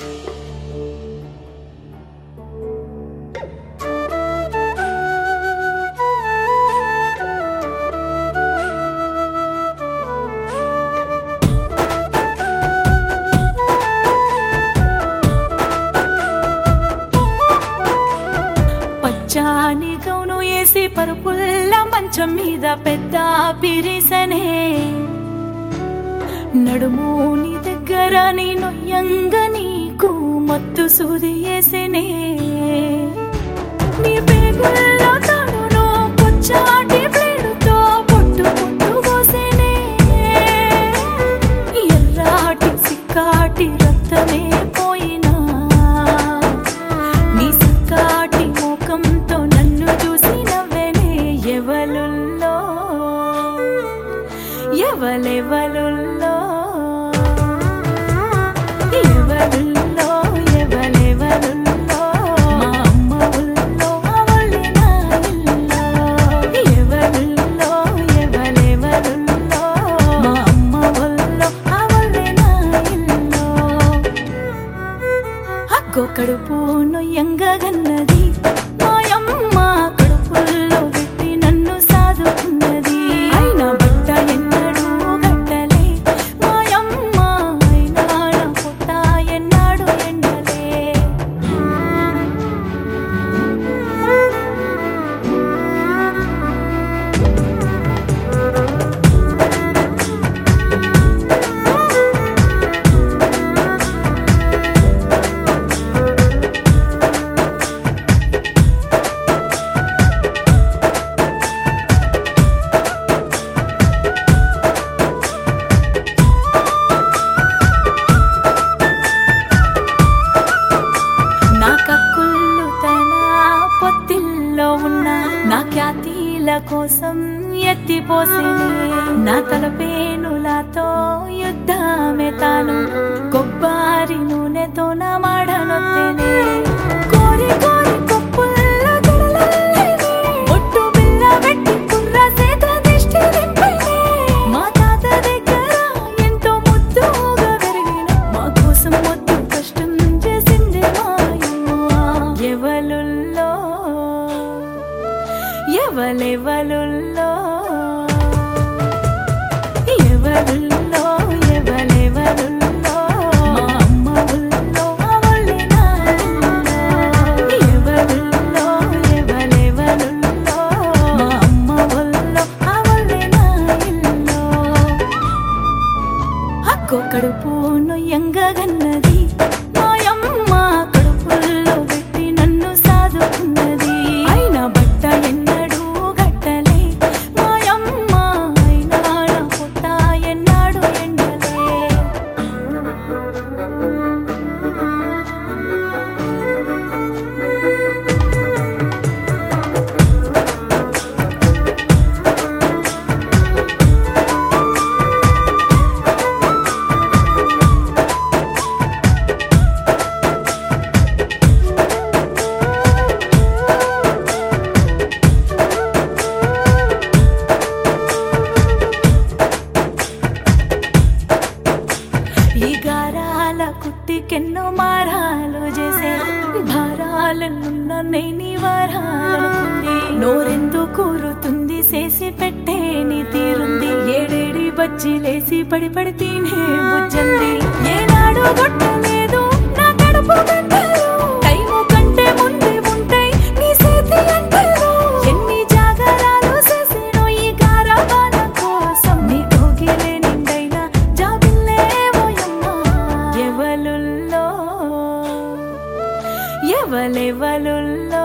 పచ్చాని gown వేసి పరుపుల్ల మంచం మీద పెద్ద పిరిసనే నడుముని దగ్గర నీ నొయ్యంగా నీకు మత్తు సూది వేసినే నీ పేగుల్లో తాడును పొచ్చాటి ప్లేడుతో పొట్టు పొట్టు పోసేనే ఎర్రాటి సిక్కాటి రక్తమే పోయినా నీ సిక్కాటి ముఖంతో నన్ను చూసి నవ్వేనే ఎవలుల్లో ఎవలెవలుల్లో ఎవలుల్లో ఎవలెవలుల్లో మా అమ్మ ఊళ్ళో అవళి నా ఇల్లులో ఎవలుల్లో ఎవలెవలుల్లో మా అమ్మ ఊళ్ళో అవళి నా ఇల్లులో అక్కో కడుపు నొయ్యంగా గన్నది మాయమ్మ కడుపుల్లో పెట్టి నన్ను సాదుకున్నది అయినా బట్ట ఎన్నడూ గట్టలే మాయమ్మ అయినా నా పొట్ట ఎన్నాడు ఎండలే నా కక్కుళ్ళు తన పొత్తిల్లో ఉన్న నా ఖ్యాతిల కోసం ఎత్తిపోసినే నా తలపేనులతో యుద్ధమే తాను కొబ్బరి నూనెతో నా మాడనొత్తెనే కోరి కోరి కొప్పుల్లో జడలల్లేనే ఒట్టు బిల్ల పెట్టి కుర్ర చేత దిష్టి దింపేనే మా తాత దగ్గర ఎంతో ముద్దుగా పెరిగిన మా కోసం మొత్తం కష్టం చేసింది మాయమ్మ ఎవలుల్లో ఎవలెవలుల్లో ఎవలుల్లో ఎవలెవలుల్లో మా అమ్మ ఊళ్ళో అవళి నా ఇల్లులో ఎవలుల్లో ఎవలెవలుల్లో మా అమ్మ ఊళ్ళో అవళి నా ఇల్లులో అక్కో కడుపు నొయ్యంగా గన్నది మాయమ్మ కడుపుల్లో పెట్టి నన్ను సాదుకున్నది అయినా బట్ట ఎన్నడూ గట్టలే మాయమ్మ అయినా నా పొట్ట ఎన్నాడు ఎండలే ఈ గారాల కుట్టికెన్నో మారాలు చేసే భారాలనున్న నేని వారాలనుకుంది నోరెందు కూరుతుంది చేసి పెట్టే నీ తీరుంది ఏడేడి బజ్జీలేసి పడి పడి తినే బుజ్జంది ఏనాడు కొట్టలేదు నా కడుపు గంటలు టైము కంటే ముందే ఉంటాయి నీ చేతి అంటలు ఎన్ని జాగరాలు చేసినో ఈ గారాబాల కోసం నీ కోగిలే నిండైనా జాబిల్లే ఓయమ్మ ఎవలుల్లో ఎవలెవలుల్లో